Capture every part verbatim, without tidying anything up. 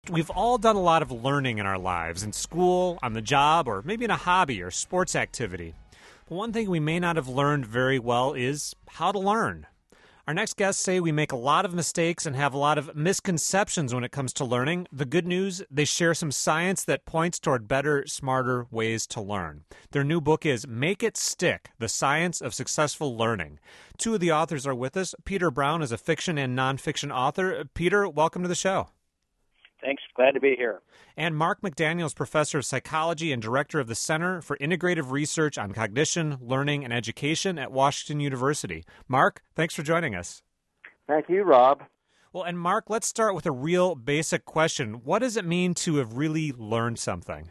We've all done a lot of learning in our lives, in school, on the job, or maybe in a hobby or sports activity. But one thing we may not have learned very well is how to learn. Our next guests say we make a lot of mistakes and have a lot of misconceptions when it comes to learning. The good news, they share some science that points toward better, smarter ways to learn. Their new book is Make It Stick, The Science of Successful Learning. Two of the authors are with us. Peter Brown is a fiction and nonfiction author. Peter, welcome to the show. Thanks. Glad to be here. And Mark McDaniel, professor of psychology and director of the Center for Integrative Research on Cognition, Learning, and Education at Washington University. Mark, thanks for joining us. Thank you, Rob. Well, and Mark, let's start with a real basic question. What does it mean to have really learned something?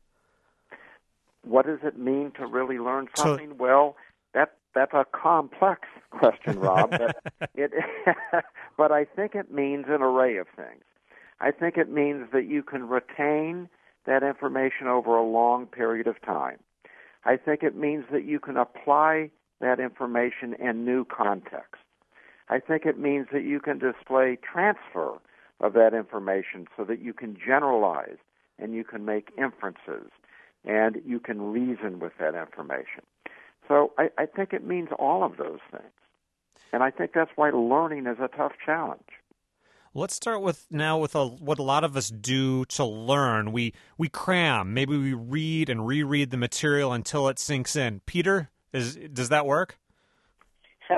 What does it mean to really learn something? To... Well, that that's a complex question, Rob. but, it, but I think it means an array of things. I think it means that you can retain that information over a long period of time. I think it means that you can apply that information in new contexts. I think it means that you can display transfer of that information so that you can generalize and you can make inferences and you can reason with that information. So I, I think it means all of those things. And I think that's why learning is a tough challenge. Let's start with now with a, what a lot of us do to learn. We we cram. Maybe we read and reread the material until it sinks in. Peter, is does that work? uh,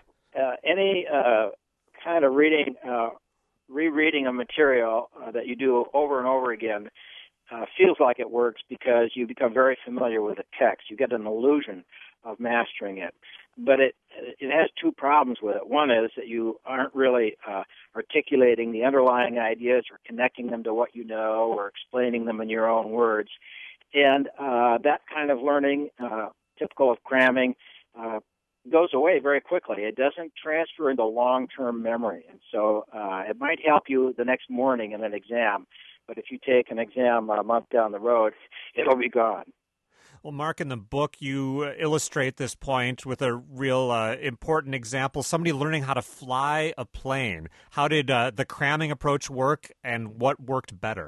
any uh, kind of reading, uh, rereading a material uh, that you do over and over again uh, feels like it works because you become very familiar with the text. You get an illusion of mastering it. But it it has two problems with it. One is that you aren't really uh, articulating the underlying ideas or connecting them to what you know or explaining them in your own words. And uh, that kind of learning, uh, typical of cramming, uh, goes away very quickly. It doesn't transfer into long-term memory. And so uh, it might help you the next morning in an exam, but if you take an exam a month down the road, it'll be gone. Well, Mark, in the book, you illustrate this point with a real uh, important example, somebody learning how to fly a plane. How did uh, the cramming approach work, and what worked better?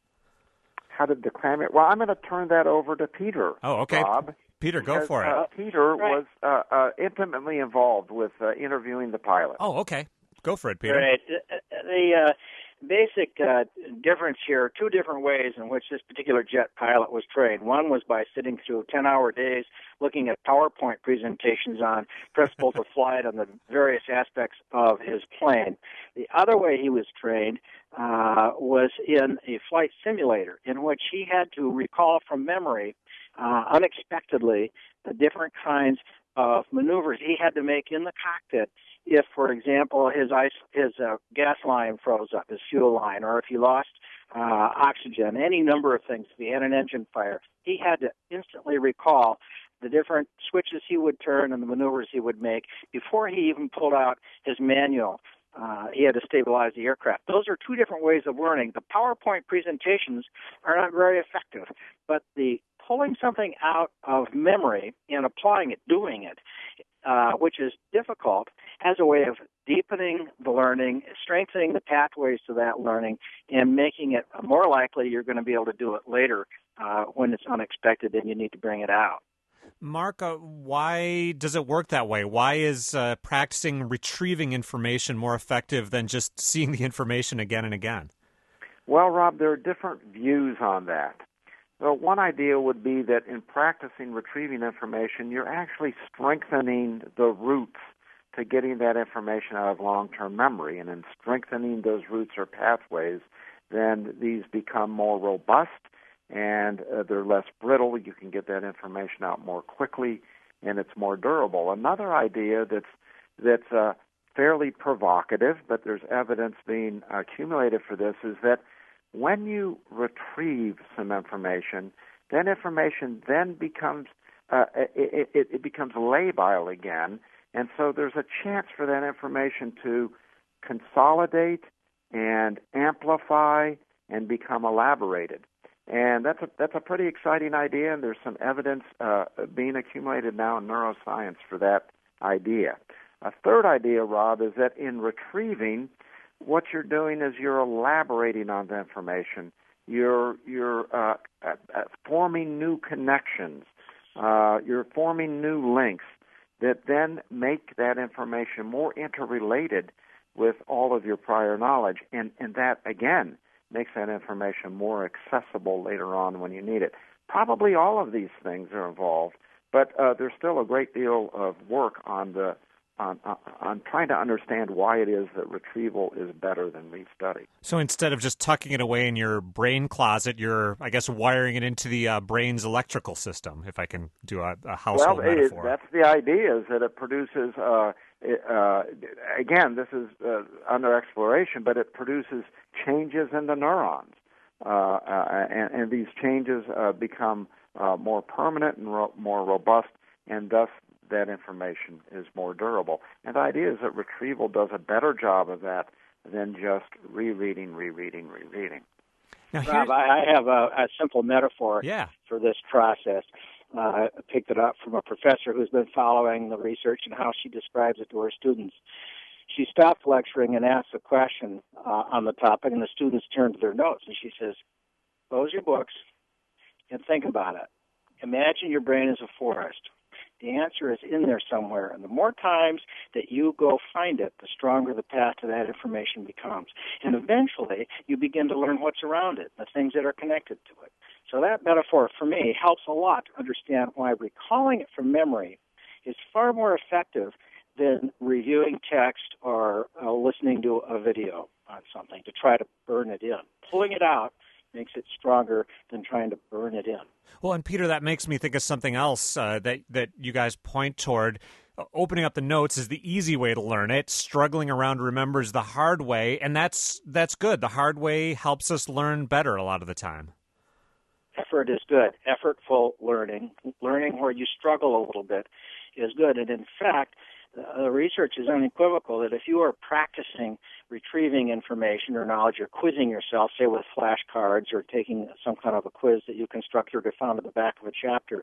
How did the cramming? Well, I'm going to turn that over to Peter. Oh, okay. Rob, Peter, because, go for it. Uh, Peter right. was uh, uh, intimately involved with uh, interviewing the pilot. Oh, okay. Go for it, Peter. Right. The uh, basic uh, difference here, two different ways in which this particular jet pilot was trained. One was by sitting through ten-hour days looking at PowerPoint presentations on principles of flight and the various aspects of his plane. The other way he was trained uh, was in a flight simulator in which he had to recall from memory uh, unexpectedly the different kinds of maneuvers he had to make in the cockpit if, for example, his ice, his uh, gas line froze up, his fuel line, or if he lost uh, oxygen, any number of things. If he had an engine fire, he had to instantly recall the different switches he would turn and the maneuvers he would make before he even pulled out his manual. Uh, he had to stabilize the aircraft. Those are two different ways of learning. The PowerPoint presentations are not very effective, but the pulling something out of memory and applying it, doing it, uh, which is difficult, has a way of deepening the learning, strengthening the pathways to that learning, and making it more likely you're going to be able to do it later uh, when it's unexpected and you need to bring it out. Mark, uh, why does it work that way? Why is uh, practicing retrieving information more effective than just seeing the information again and again? Well, Rob, there are different views on that. So one idea would be that in practicing retrieving information, you're actually strengthening the roots to getting that information out of long-term memory. And in strengthening those roots or pathways, then these become more robust and uh, they're less brittle. You can get that information out more quickly, and it's more durable. Another idea that's that's uh, fairly provocative, but there's evidence being accumulated for this, is that when you retrieve some information, then information then becomes uh, it, it, it becomes labile again, and so there's a chance for that information to consolidate and amplify and become elaborated. And that's a, that's a pretty exciting idea, and there's some evidence uh, being accumulated now in neuroscience for that idea. A third idea, Rob, is that in retrieving, what you're doing is you're elaborating on the information. You're you're uh, uh, uh, forming new connections. Uh, you're forming new links that then make that information more interrelated with all of your prior knowledge, and, and that, again, makes that information more accessible later on when you need it. Probably all of these things are involved, but uh, there's still a great deal of work on the on, on, on trying to understand why it is that retrieval is better than restudy. So instead of just tucking it away in your brain closet, you're, I guess, wiring it into the uh, brain's electrical system, if I can do a, a household well, metaphor. Well, that's the idea, is that it produces, uh, it, uh, again, this is uh, under exploration, but it produces changes in the neurons. Uh, uh, and, and these changes uh, become uh, more permanent and ro- more robust, and thus that information is more durable. And the idea is that retrieval does a better job of that than just rereading, rereading, rereading. Now, Rob, I have a, a simple metaphor yeah. for this process. Uh, I picked it up from a professor who's been following the research and how she describes it to her students. She stopped lecturing and asked a question uh, on the topic, and the students turned to their notes, and she says, close your books and think about it. Imagine your brain is a forest. The answer is in there somewhere, and the more times that you go find it, the stronger the path to that information becomes. And eventually, you begin to learn what's around it, the things that are connected to it. So that metaphor, for me, helps a lot to understand why recalling it from memory is far more effective than reviewing text or uh, listening to a video on something to try to burn it in. Pulling it out makes it stronger than trying to burn it in. Well, and Peter, that makes me think of something else uh, that, that you guys point toward. Uh, opening up the notes is the easy way to learn it. Struggling around to remember is the hard way, and that's that's good. The hard way helps us learn better a lot of the time. Effort is good. Effortful learning, learning where you struggle a little bit, is good. And in fact, the research is unequivocal that if you are practicing retrieving information or knowledge or quizzing yourself, say with flashcards or taking some kind of a quiz that you constructed or found at the back of a chapter,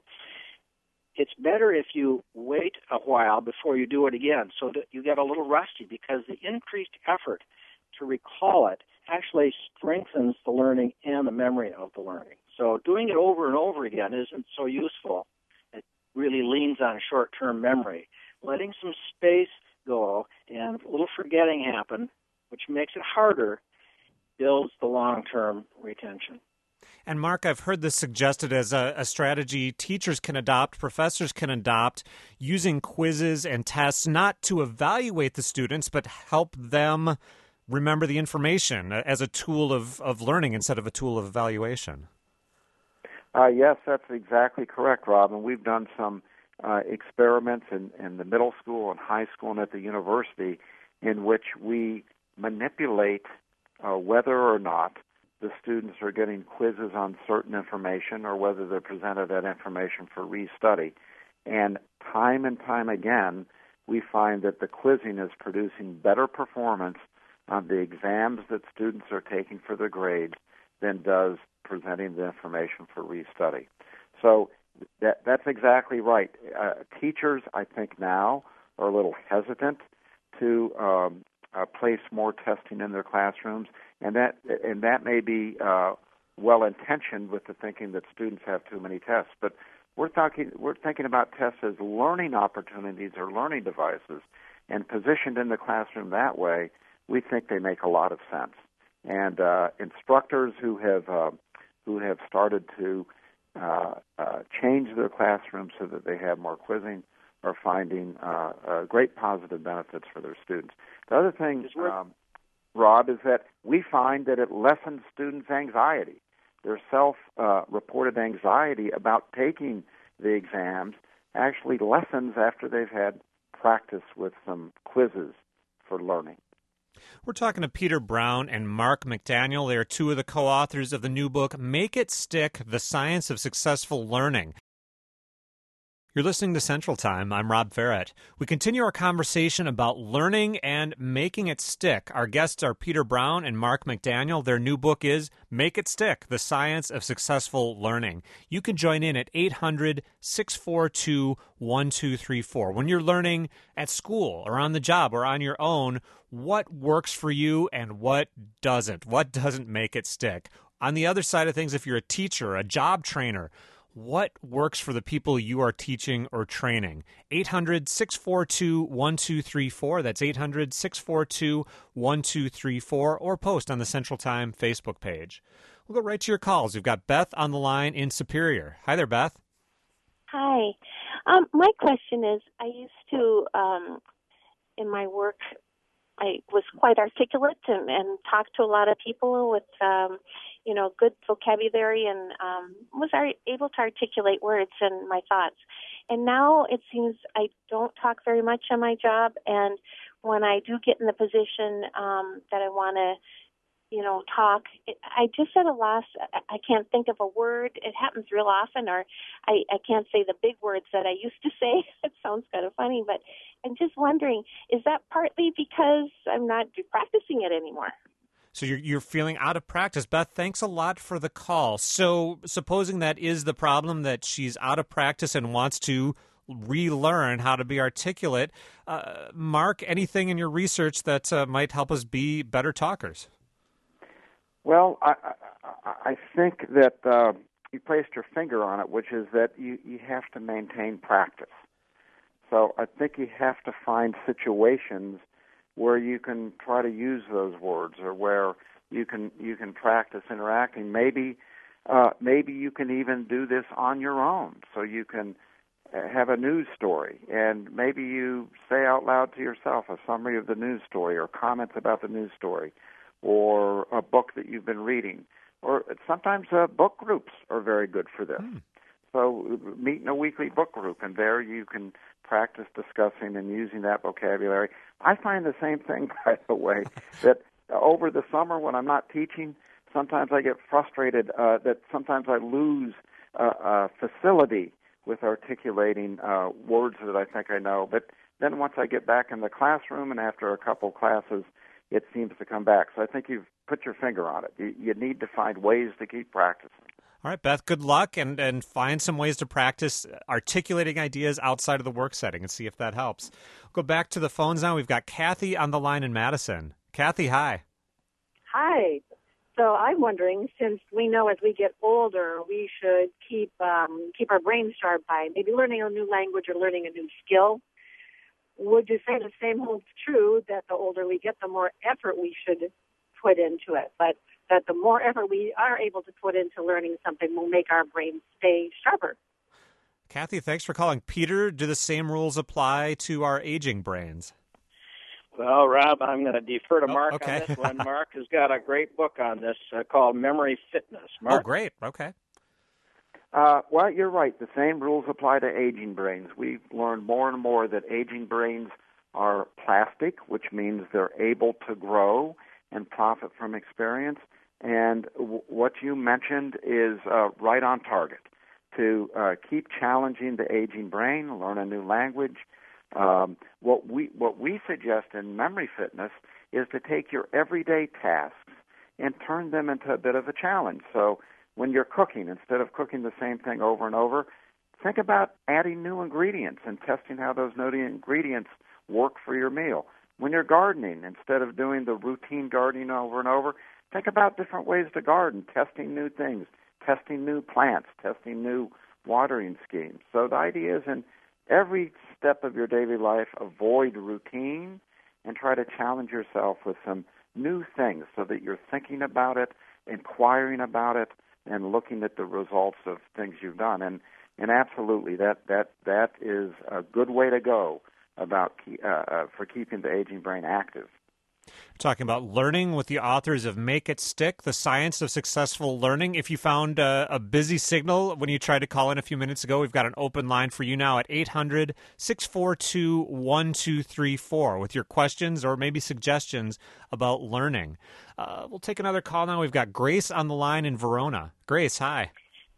it's better if you wait a while before you do it again so that you get a little rusty, because the increased effort to recall it actually strengthens the learning and the memory of the learning. So doing it over and over again isn't so useful. It really leans on short-term memory. Letting some space go and a little forgetting happen, which makes it harder, builds the long-term retention. And Mark, I've heard this suggested as a, a strategy teachers can adopt, professors can adopt, using quizzes and tests not to evaluate the students, but help them remember the information as a tool of, of learning instead of a tool of evaluation. Uh, yes, that's exactly correct, Rob. And we've done some uh, experiments in, in the middle school and high school and at the university in which we manipulate uh, whether or not the students are getting quizzes on certain information or whether they're presented that information for restudy. And time and time again, we find that the quizzing is producing better performance on the exams that students are taking for their grades than does presenting the information for restudy. So that, that's exactly right. Uh, teachers, I think now, are a little hesitant to um, uh, place more testing in their classrooms, and that and that may be uh, well-intentioned with the thinking that students have too many tests. But we're talking we're thinking about tests as learning opportunities or learning devices, and positioned in the classroom that way, we think they make a lot of sense. And uh, instructors who have uh, who have started to uh, uh, change their classrooms so that they have more quizzing are finding uh, uh, great positive benefits for their students. The other thing, um, Rob, is that we find that it lessens students' anxiety. Their self-reported uh, anxiety about taking the exams actually lessens after they've had practice with some quizzes for learning. We're talking to Peter Brown and Mark McDaniel. They are two of the co-authors of the new book, Make It Stick, The Science of Successful Learning. You're listening to Central Time. I'm Rob Ferret. We continue our conversation about learning and making it stick. Our guests are Peter Brown and Mark McDaniel. Their new book is Make It Stick, The Science of Successful Learning. You can join in at eight hundred, six four two, one two three four. When you're learning at school or on the job or on your own, what works for you and what doesn't? What doesn't make it stick? On the other side of things, if you're a teacher, a job trainer, what works for the people you are teaching or training? eight hundred, six four two, one two three four. That's eight hundred, six four two, one two three four. Or post on the Central Time Facebook page. We'll go right to your calls. We've got Beth on the line in Superior. Hi there, Beth. Hi. Um, my question is, I used to, um, in my work, I was quite articulate and, and talked to a lot of people with, um, you know, good vocabulary and um, was able to articulate words and my thoughts. And now it seems I don't talk very much on my job. And when I do get in the position um, that I want to, you know, talk, it, I just at a loss. I can't think of a word. It happens real often, or I, I can't say the big words that I used to say. It sounds kind of funny, but I'm just wondering, is that partly because I'm not practicing it anymore? So you're you're feeling out of practice. Beth, thanks a lot for the call. So supposing that is the problem, that she's out of practice and wants to relearn how to be articulate, uh, Mark, anything in your research that uh, might help us be better talkers? Well, I, I, I think that uh, you placed your finger on it, which is that you, you have to maintain practice. So I think you have to find situations where you can try to use those words, or where you can you can practice interacting. Maybe uh, maybe you can even do this on your own. So you can have a news story, and maybe you say out loud to yourself a summary of the news story, or comments about the news story, or a book that you've been reading. Or sometimes uh, book groups are very good for this. Hmm. So meet in a weekly book group, and there you can practice discussing and using that vocabulary. I find the same thing, by the way, that over the summer when I'm not teaching, sometimes I get frustrated uh, that sometimes I lose uh, uh, facility with articulating uh, words that I think I know. But then once I get back in the classroom and after a couple classes, it seems to come back. So I think you've put your finger on it. You, you need to find ways to keep practicing. All right, Beth, good luck, and, and find some ways to practice articulating ideas outside of the work setting and see if that helps. Go back to the phones now. We've got Kathy on the line in Madison. Kathy, hi. Hi. So I'm wondering, since we know as we get older, we should keep um, keep our brains sharp by maybe learning a new language or learning a new skill. Would you say the same holds true, that the older we get, the more effort we should put into it, but that the more effort we are able to put into learning something will make our brains stay sharper? Kathy, thanks for calling. Peter, do the same rules apply to our aging brains? Well, Rob, I'm going to defer to Mark oh, okay. on this one. Mark has got a great book on this uh, called Memory Fitness. Mark? Oh, great. Okay. Uh, well, you're right. The same rules apply to aging brains. We've learned more and more that aging brains are plastic, which means they're able to grow and profit from experience. And w- what you mentioned is uh, right on target. To uh, keep challenging the aging brain, learn a new language. Um, what we what we suggest in Memory Fitness is to take your everyday tasks and turn them into a bit of a challenge. So when you're cooking, instead of cooking the same thing over and over, think about adding new ingredients and testing how those new ingredients work for your meal. When you're gardening, instead of doing the routine gardening over and over, think about different ways to garden, testing new things, testing new plants, testing new watering schemes. So the idea is in every step of your daily life, avoid routine and try to challenge yourself with some new things so that you're thinking about it, inquiring about it, and looking at the results of things you've done. And and absolutely, that that that is a good way to go about uh, uh, for keeping the aging brain active. Talking about learning with the authors of Make It Stick, The Science of Successful Learning. If you found a, a busy signal when you tried to call in a few minutes ago, we've got an open line for you now at eight hundred, six four two, one two three four with your questions or maybe suggestions about learning. Uh, we'll take another call now. We've got Grace on the line in Verona. Grace, hi.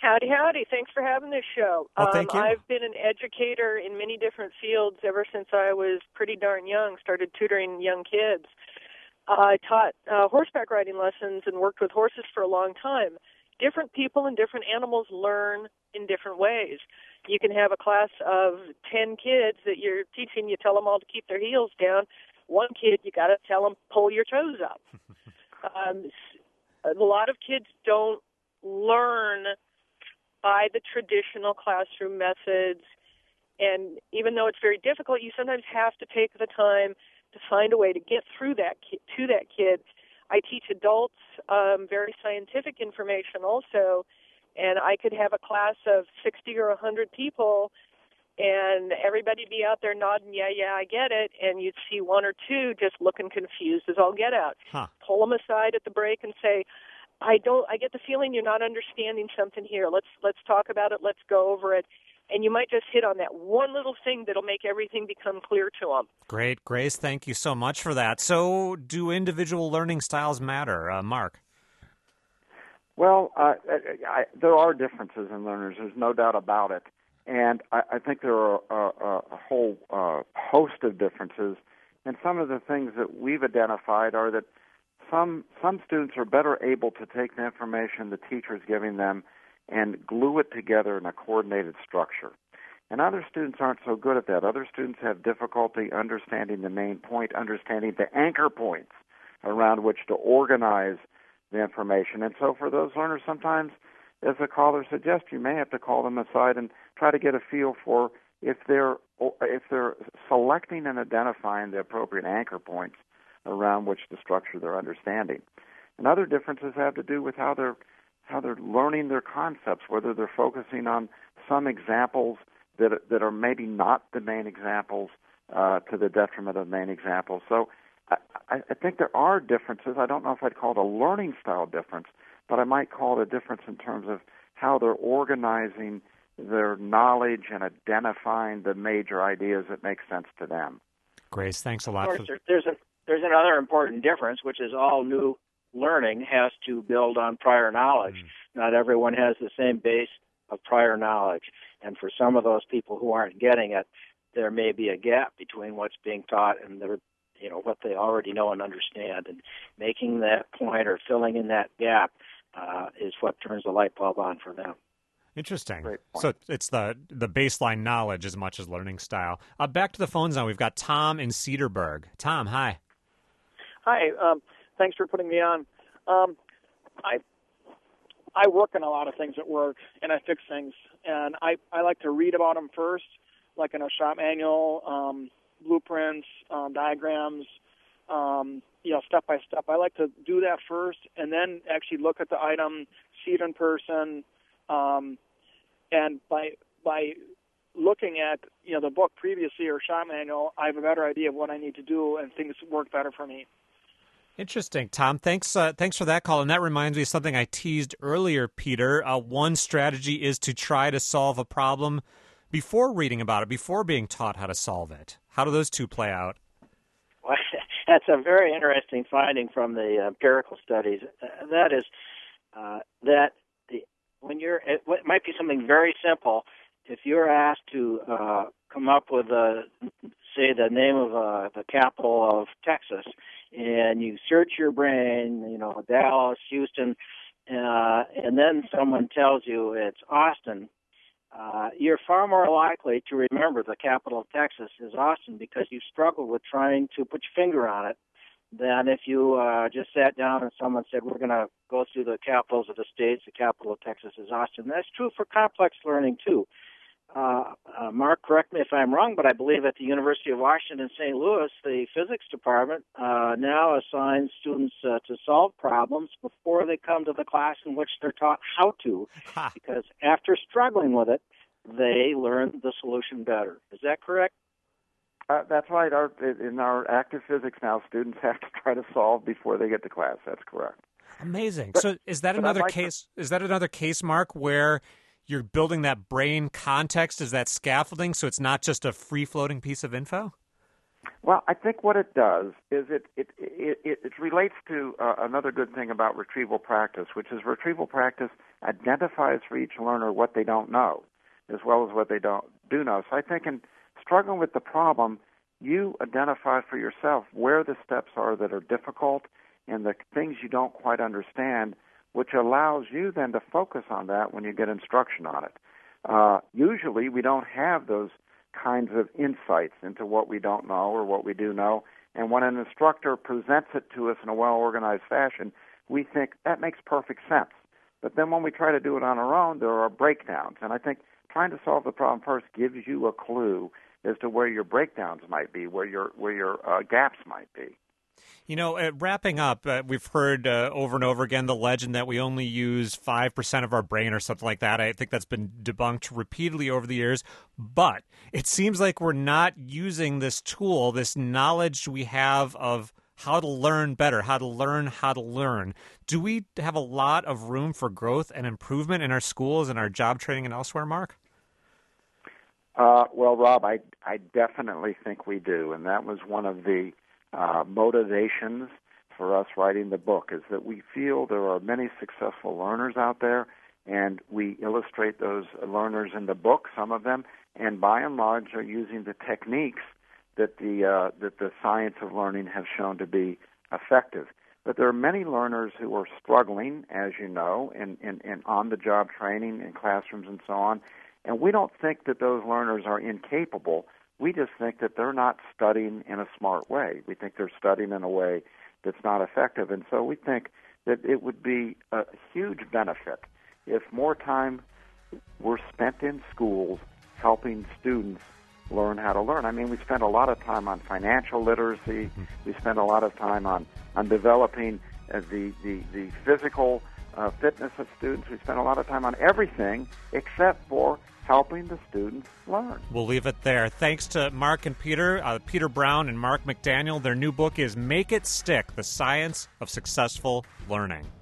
Howdy, howdy. Thanks for having this show. Oh, thank um, you. I've been an educator in many different fields ever since I was pretty darn young, started tutoring young kids. Uh, I taught uh, horseback riding lessons and worked with horses for a long time. Different people and different animals learn in different ways. You can have a class of ten kids that you're teaching, you tell them all to keep their heels down. One kid, you got to tell them, pull your toes up. um, a lot of kids don't learn by the traditional classroom methods, and even though it's very difficult, you sometimes have to take the time to find a way to get through that ki- to that kid. I teach adults um, very scientific information also, and I could have a class of sixty or one hundred people, and everybody be out there nodding, yeah, yeah, I get it, and you'd see one or two just looking confused as all get out. Huh. Pull them aside at the break and say, I don't. I get the feeling you're not understanding something here. Let's let's talk about it. Let's go over it, and you might just hit on that one little thing that'll make everything become clear to them. Great, Grace. Thank you so much for that. So, do individual learning styles matter, uh, Mark? Well, uh, I, I, there are differences in learners. There's no doubt about it, and I, I think there are a, a whole uh, host of differences. And some of the things that we've identified are that Some some students are better able to take the information the teacher's giving them and glue it together in a coordinated structure. And other students aren't so good at that. Other students have difficulty understanding the main point, understanding the anchor points around which to organize the information. And so for those learners, sometimes, as the caller suggests, you may have to call them aside and try to get a feel for if they're if they're selecting and identifying the appropriate anchor points around which to structure their understanding. And other differences have to do with how they're how they're learning their concepts, whether they're focusing on some examples that that are maybe not the main examples uh, to the detriment of the main examples. So I, I think there are differences. I don't know if I'd call it a learning style difference, but I might call it a difference in terms of how they're organizing their knowledge and identifying the major ideas that make sense to them. Grace, thanks a lot. Of course, for... there's a There's another important difference, which is all new learning has to build on prior knowledge. Mm. Not everyone has the same base of prior knowledge. And for some of those people who aren't getting it, there may be a gap between what's being taught and their, you know, what they already know and understand. And making that point or filling in that gap uh, is what turns the light bulb on for them. Interesting. So it's the the baseline knowledge as much as learning style. Uh, back to the phones now. We've got Tom in Cedarburg. Tom, hi. Hi. Um, thanks for putting me on. Um, I I work on a lot of things at work, and I fix things. And I, I like to read about them first, like in a shop manual, um, blueprints, um, diagrams, um, you know, step by step. I like to do that first, and then actually look at the item, see it in person. Um, and by by looking at, you know, the book previously or shop manual, I have a better idea of what I need to do, and things work better for me. Interesting, Tom. Thanks uh, thanks for that call. And that reminds me of something I teased earlier, Peter. Uh, one strategy is to try to solve a problem before reading about it, before being taught how to solve it. How do those two play out? Well, that's a very interesting finding from the empirical studies. Uh, that is uh, that the, when you're, it, it might be something very simple. If you're asked to uh, come up with, a, say, the name of uh, the capital of Texas, and you search your brain, you know, Dallas, Houston, uh, and then someone tells you it's Austin, uh, you're far more likely to remember the capital of Texas is Austin because you struggled with trying to put your finger on it than if you uh, just sat down and someone said, we're going to go through the capitals of the states, the capital of Texas is Austin. That's true for complex learning, too. Uh, uh, Mark, correct me if I'm wrong, but I believe at the University of Washington, Saint Louis, the physics department uh, now assigns students uh, to solve problems before they come to the class in which they're taught how to, because after struggling with it, they learn the solution better. Is that correct? Uh, that's right. Our, in our active physics now, students have to try to solve before they get to class. That's correct. Amazing. But, so is that another like case? To... Is that another case, Mark, where you're building that brain context? Is that scaffolding so it's not just a free-floating piece of info? Well, I think what it does is it it it, it, it relates to uh, another good thing about retrieval practice, which is retrieval practice identifies for each learner what they don't know, as well as what they don't do know. So I think in struggling with the problem, you identify for yourself where the steps are that are difficult and the things you don't quite understand, which allows you then to focus on that when you get instruction on it. Uh, usually we don't have those kinds of insights into what we don't know or what we do know, and when an instructor presents it to us in a well-organized fashion, we think that makes perfect sense. But then when we try to do it on our own, there are breakdowns, and I think trying to solve the problem first gives you a clue as to where your breakdowns might be, where your where your uh, gaps might be. You know, uh, wrapping up, uh, we've heard uh, over and over again the legend that we only use five percent of our brain or something like that. I think that's been debunked repeatedly over the years. But it seems like we're not using this tool, this knowledge we have of how to learn better, how to learn how to learn. Do we have a lot of room for growth and improvement in our schools and our job training and elsewhere, Mark? Uh, well, Rob, I, I definitely think we do, and that was one of the uh, motivations for us writing the book, is that we feel there are many successful learners out there, and we illustrate those learners in the book, some of them, and by and large are using the techniques that the uh, that the science of learning have shown to be effective. But there are many learners who are struggling, as you know, in, in, in on-the-job training in classrooms and so on, and we don't think that those learners are incapable. We just think that they're not studying in a smart way. We think they're studying in a way that's not effective. And so we think that it would be a huge benefit if more time were spent in schools helping students learn how to learn. I mean, we spend a lot of time on financial literacy. We spend a lot of time on, on developing uh, the, the, the physical uh, fitness of students. We spend a lot of time on everything except for helping the students learn. We'll leave it there. Thanks to Mark and Peter, uh, Peter Brown and Mark McDaniel. Their new book is Make It Stick, The Science of Successful Learning.